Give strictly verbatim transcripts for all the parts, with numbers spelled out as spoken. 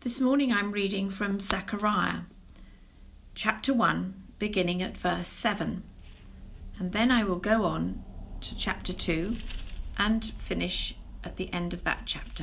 This morning I'm reading from Zechariah, chapter one, beginning at verse seven, and then I will go on to chapter two and finish at the end of that chapter.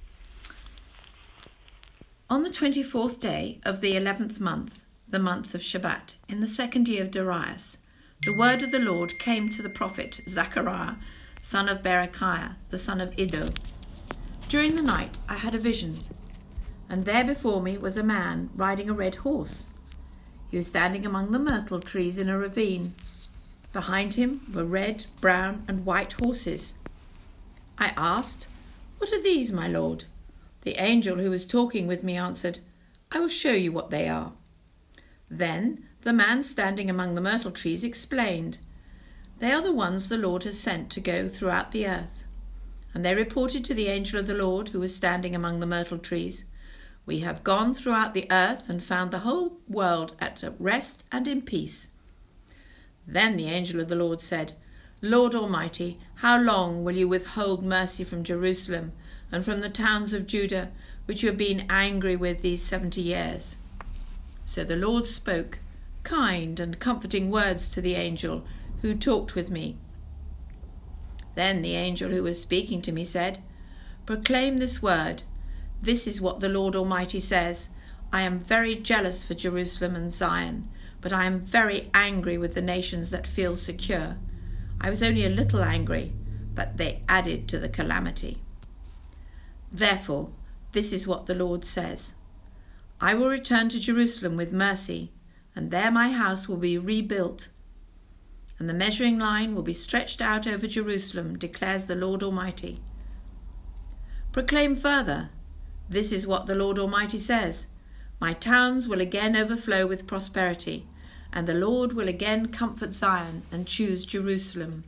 On the twenty-fourth day of the eleventh month, the month of Shebat, in the second year of Darius, the word of the Lord came to the prophet Zechariah, son of Berechiah, the son of Iddo. During the night I had a vision, and there before me was a man riding a red horse. He was standing among the myrtle trees in a ravine. Behind him were red, brown, and white horses. I asked, "What are these, my lord?" The angel who was talking with me answered, "I will show you what they are." Then the man standing among the myrtle trees explained, "They are the ones the Lord has sent to go throughout the earth." And they reported to the angel of the Lord who was standing among the myrtle trees, "We have gone throughout the earth and found the whole world at rest and in peace." Then the angel of the Lord said, "Lord Almighty, how long will you withhold mercy from Jerusalem and from the towns of Judah, which you have been angry with these seventy years?" So the Lord spoke kind and comforting words to the angel who talked with me. Then the angel who was speaking to me said, "Proclaim this word. This is what the Lord Almighty says. I am very jealous for Jerusalem and Zion, but I am very angry with the nations that feel secure. I was only a little angry, but they added to the calamity. Therefore, this is what the Lord says. I will return to Jerusalem with mercy, and there my house will be rebuilt, and the measuring line will be stretched out over Jerusalem, declares the Lord Almighty. Proclaim further. This is what the Lord Almighty says. My towns will again overflow with prosperity, and the Lord will again comfort Zion and choose Jerusalem."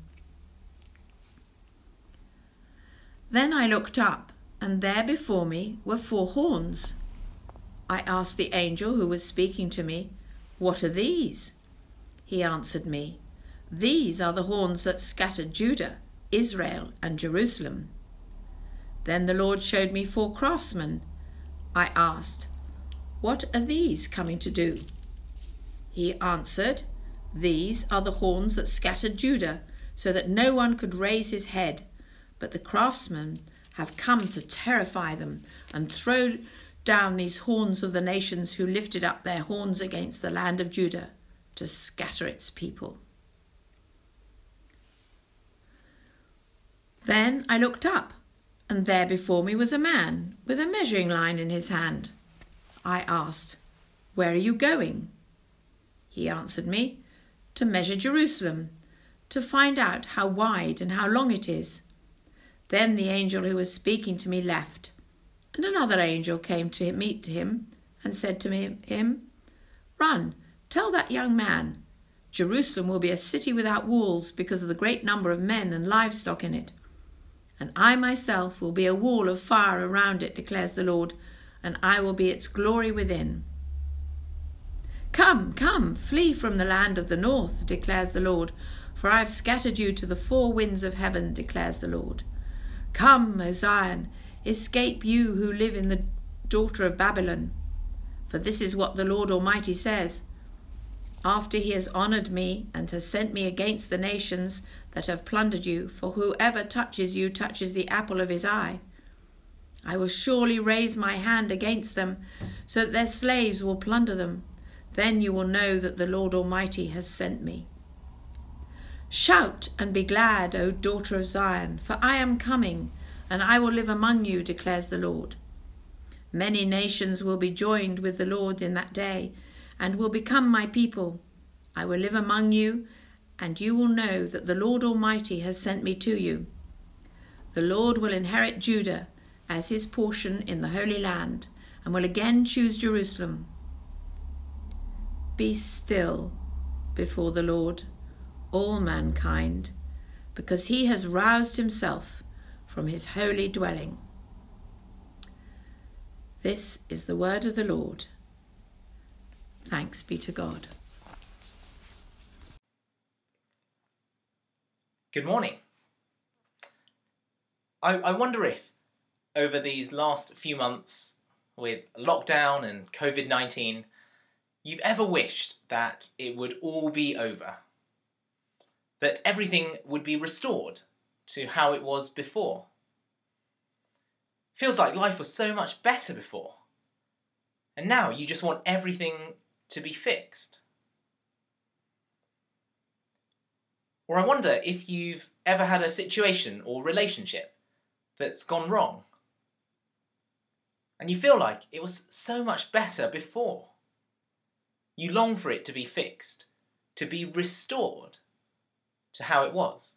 Then I looked up, and there before me were four horns. I asked the angel who was speaking to me, "What are these?" He answered me, "These are the horns that scattered Judah, Israel, and Jerusalem." Then the Lord showed me four craftsmen. I asked, "What are these coming to do?" He answered, "These are the horns that scattered Judah, so that no one could raise his head. But the craftsmen have come to terrify them and throw down these horns of the nations who lifted up their horns against the land of Judah to scatter its people." Then I looked up, and there before me was a man with a measuring line in his hand. I asked, "Where are you going?" He answered me, "To measure Jerusalem, to find out how wide and how long it is." Then the angel who was speaking to me left, and another angel came to meet him and said to me, him, "Run, tell that young man, Jerusalem will be a city without walls because of the great number of men and livestock in it. And I myself will be a wall of fire around it, declares the Lord, and I will be its glory within. Come, come, flee from the land of the north, declares the Lord, for I have scattered you to the four winds of heaven, declares the Lord. Come, O Zion, escape you who live in the daughter of Babylon. For this is what the Lord Almighty says. After he has honoured me and has sent me against the nations that have plundered you, for whoever touches you touches the apple of his eye, I will surely raise my hand against them, so that their slaves will plunder them. Then you will know that the Lord Almighty has sent me. Shout and be glad, O daughter of Zion, for I am coming, and I will live among you, declares the Lord. Many nations will be joined with the Lord in that day, and will become my people. I will live among you, and you will know that the Lord Almighty has sent me to you. The Lord will inherit Judah as his portion in the Holy Land, and will again choose Jerusalem. Be still before the Lord, all mankind, because he has roused himself from his holy dwelling. This is the word of the Lord. Thanks be to God. Good morning. I, I wonder if over these last few months with lockdown and covid nineteen, you've ever wished that it would all be over? That everything would be restored to how it was before? Feels like life was so much better before. And now you just want everything to be fixed. Or I wonder if you've ever had a situation or relationship that's gone wrong. And you feel like it was so much better before. You long for it to be fixed, to be restored to how it was.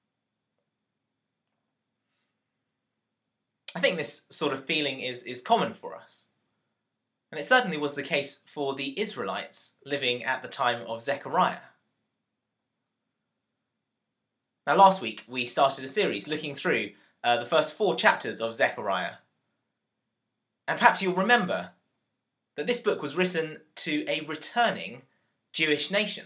I think this sort of feeling is, is common for us. And it certainly was the case for the Israelites living at the time of Zechariah. Now, last week we started a series looking through uh, the first four chapters of Zechariah. And perhaps you'll remember that this book was written to a returning Jewish nation.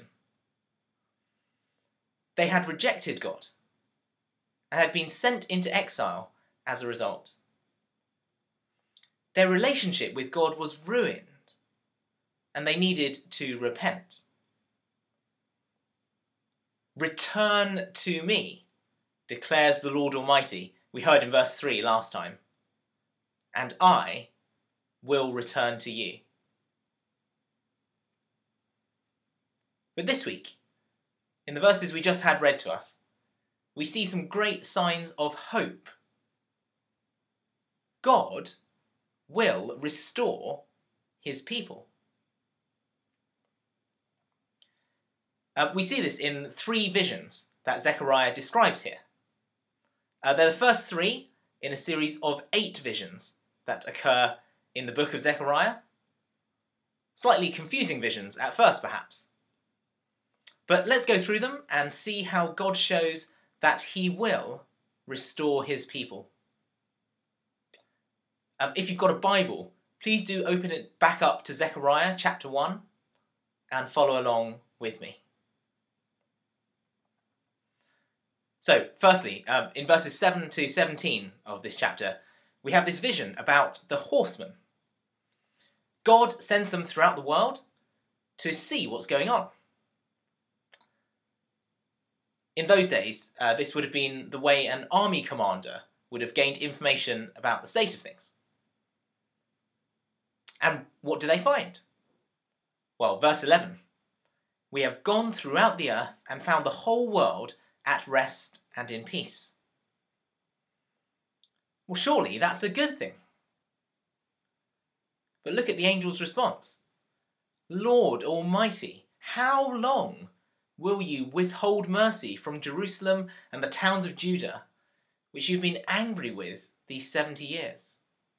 They had rejected God and had been sent into exile as a result. Their relationship with God was ruined, and they needed to repent. "Return to me," declares the Lord Almighty, we heard in verse three last time, "and I will return to you." But this week, in the verses we just had read to us, we see some great signs of hope. God will restore his people. Uh, we see this in three visions that Zechariah describes here. Uh, they're the first three in a series of eight visions that occur in the book of Zechariah. Slightly confusing visions at first, perhaps. But let's go through them and see how God shows that he will restore his people. Um, if you've got a Bible, please do open it back up to Zechariah chapter one and follow along with me. So, firstly, um, in verses seven to seventeen of this chapter, we have this vision about the horsemen. God sends them throughout the world to see what's going on. In those days, uh, this would have been the way an army commander would have gained information about the state of things. And what do they find? Well, verse eleven. "We have gone throughout the earth and found the whole world at rest and in peace." Well, surely that's a good thing. But look at the angel's response. "Lord Almighty, how long will you withhold mercy from Jerusalem and the towns of Judah, which you've been angry with these seventy years?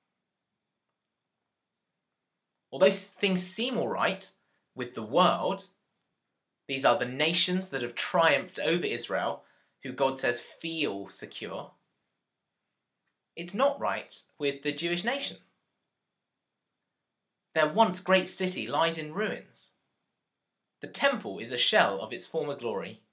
Although things seem all right with the world, these are the nations that have triumphed over Israel, who God says feel secure, it's not right with the Jewish nation. Their once great city lies in ruins. The temple is a shell of its former glory.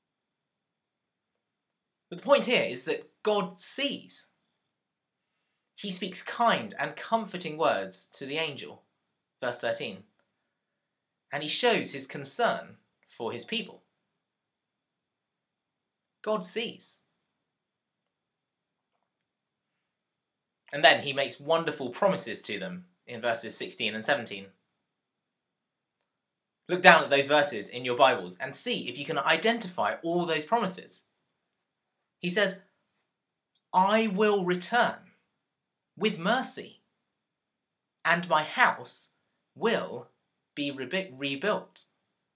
But the point here is that God sees. He speaks kind and comforting words to the angel, verse thirteen, and he shows his concern for his people. God sees. And then he makes wonderful promises to them in verses sixteen and seventeen. Look down at those verses in your Bibles and see if you can identify all those promises. He says, "I will return with mercy, and my house will be rebuilt."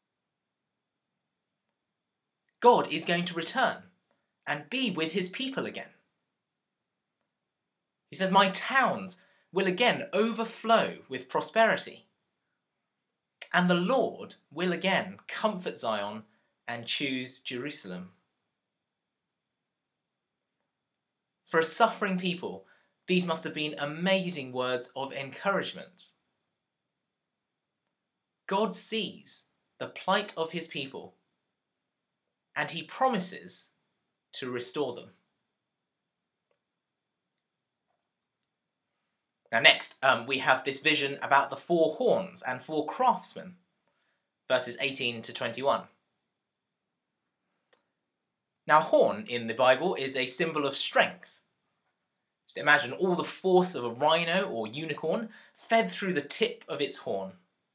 God is going to return and be with his people again. He says, "My towns will again overflow with prosperity, and the Lord will again comfort Zion and choose Jerusalem." For a suffering people, these must have been amazing words of encouragement. God sees the plight of his people, and he promises to restore them. Now next, um, we have this vision about the four horns and four craftsmen, verses eighteen to twenty-one. Now horn in the Bible is a symbol of strength. Just imagine all the force of a rhino or unicorn fed through the tip of its horn.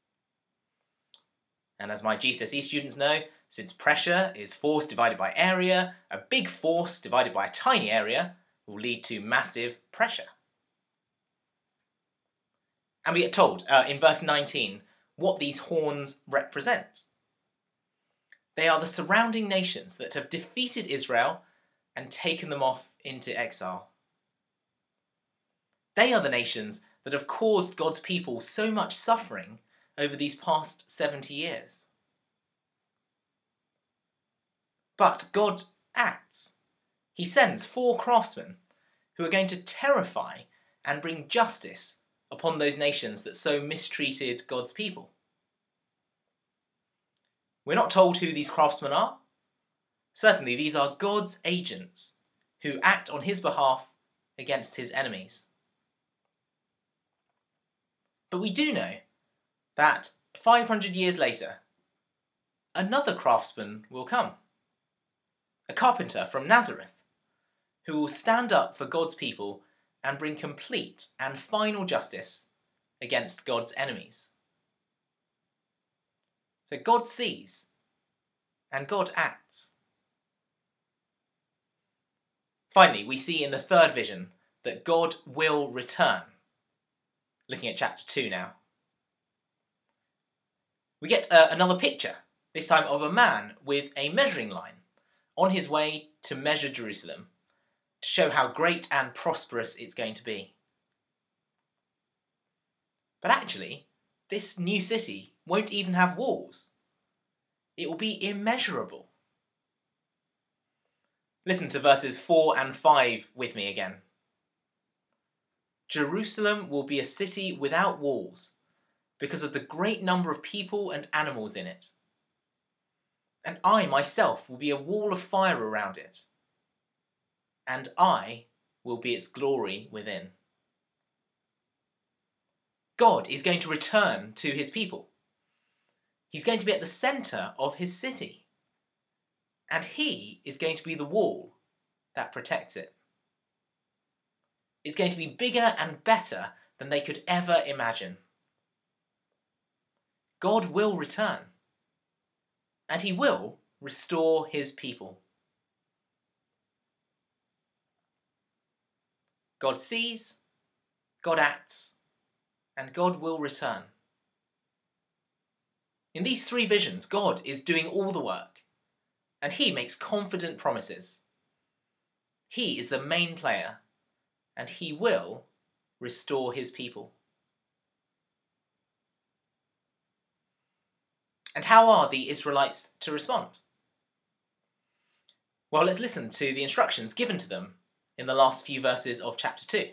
And as my G C S E students know, since pressure is force divided by area, a big force divided by a tiny area will lead to massive pressure. And we get told uh, in verse nineteen what these horns represent. They are the surrounding nations that have defeated Israel and taken them off into exile. They are the nations that have caused God's people so much suffering over these past seventy years. But God acts. He sends four craftsmen who are going to terrify and bring justice upon those nations that so mistreated God's people. We're not told who these craftsmen are. Certainly, these are God's agents who act on his behalf against his enemies. But we do know that five hundred years later, another craftsman will come, a carpenter from Nazareth, who will stand up for God's people and bring complete and final justice against God's enemies. So God sees and God acts. Finally, we see in the third vision that God will return. Looking at chapter two now. We get uh, another picture, this time of a man with a measuring line on his way to measure Jerusalem to show how great and prosperous it's going to be. But actually, this new city won't even have walls. It will be immeasurable. Listen to verses four and five with me again. Jerusalem will be a city without walls because of the great number of people and animals in it. And I myself will be a wall of fire around it, and I will be its glory within. God is going to return to his people. He's going to be at the centre of his city, and he is going to be the wall that protects it. It's going to be bigger and better than they could ever imagine. God will return, and he will restore his people. God sees, God acts, and God will return. In these three visions, God is doing all the work, and he makes confident promises. He is the main player, and he will restore his people. And how are the Israelites to respond? Well, let's listen to the instructions given to them in the last few verses of chapter two.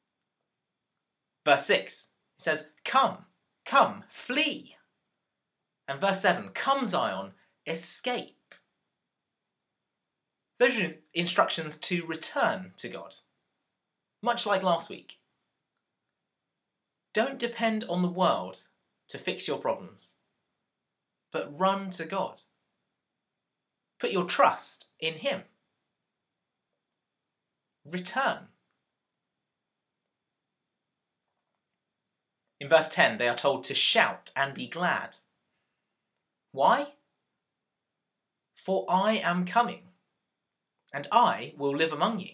Verse six, it says, "Come, come, flee." And verse seven, "Come, Zion, escape." Those are instructions to return to God, much like last week. Don't depend on the world to fix your problems, but run to God. Put your trust in him. Return. In verse ten, they are told to shout and be glad. Why? For I am coming, and I will live among you.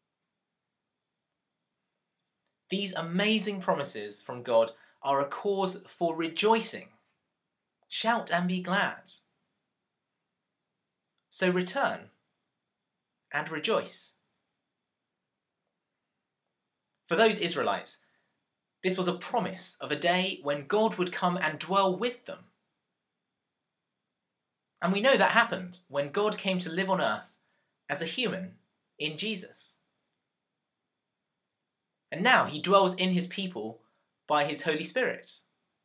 These amazing promises from God are a cause for rejoicing. Shout and be glad. So return and rejoice. For those Israelites, this was a promise of a day when God would come and dwell with them. And we know that happened when God came to live on earth as a human in Jesus. And now he dwells in his people by his Holy Spirit.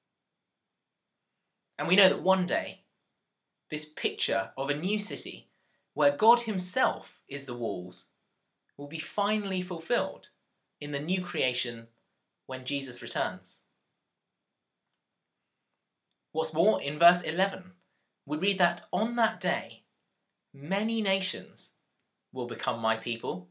And we know that one day, this picture of a new city where God himself is the walls will be finally fulfilled in the new creation when Jesus returns. What's more, in verse eleven, we read that on that day, many nations will become my people.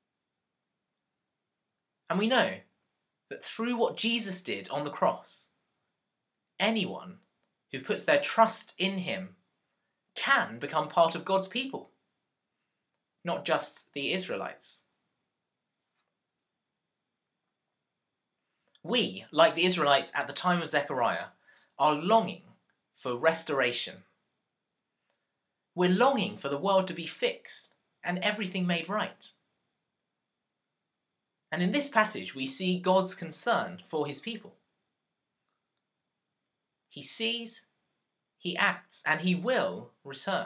And we know that through what Jesus did on the cross, anyone who puts their trust in him can become part of God's people, not just the Israelites. We, like the Israelites at the time of Zechariah, are longing for restoration. We're longing for the world to be fixed and everything made right. And in this passage, we see God's concern for his people. He sees, he acts, and he will return.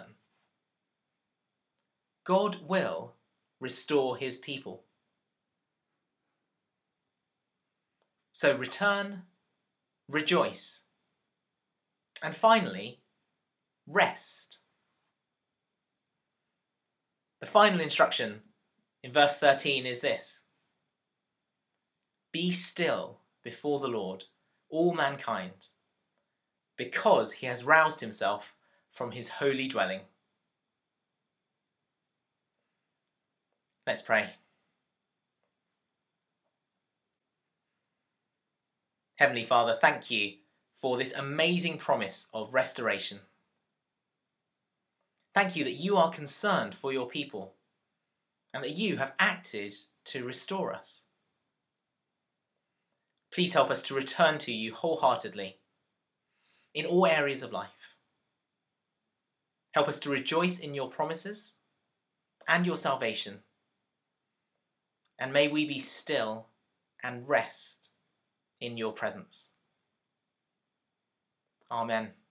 God will restore his people. So return, rejoice, and finally, rest. The final instruction in verse thirteen is this: be still before the Lord, all mankind, because he has roused himself from his holy dwelling. Let's pray. Heavenly Father, thank you for this amazing promise of restoration. Thank you that you are concerned for your people and that you have acted to restore us. Please help us to return to you wholeheartedly in all areas of life. Help us to rejoice in your promises and your salvation. And may we be still and rest in your presence. Amen.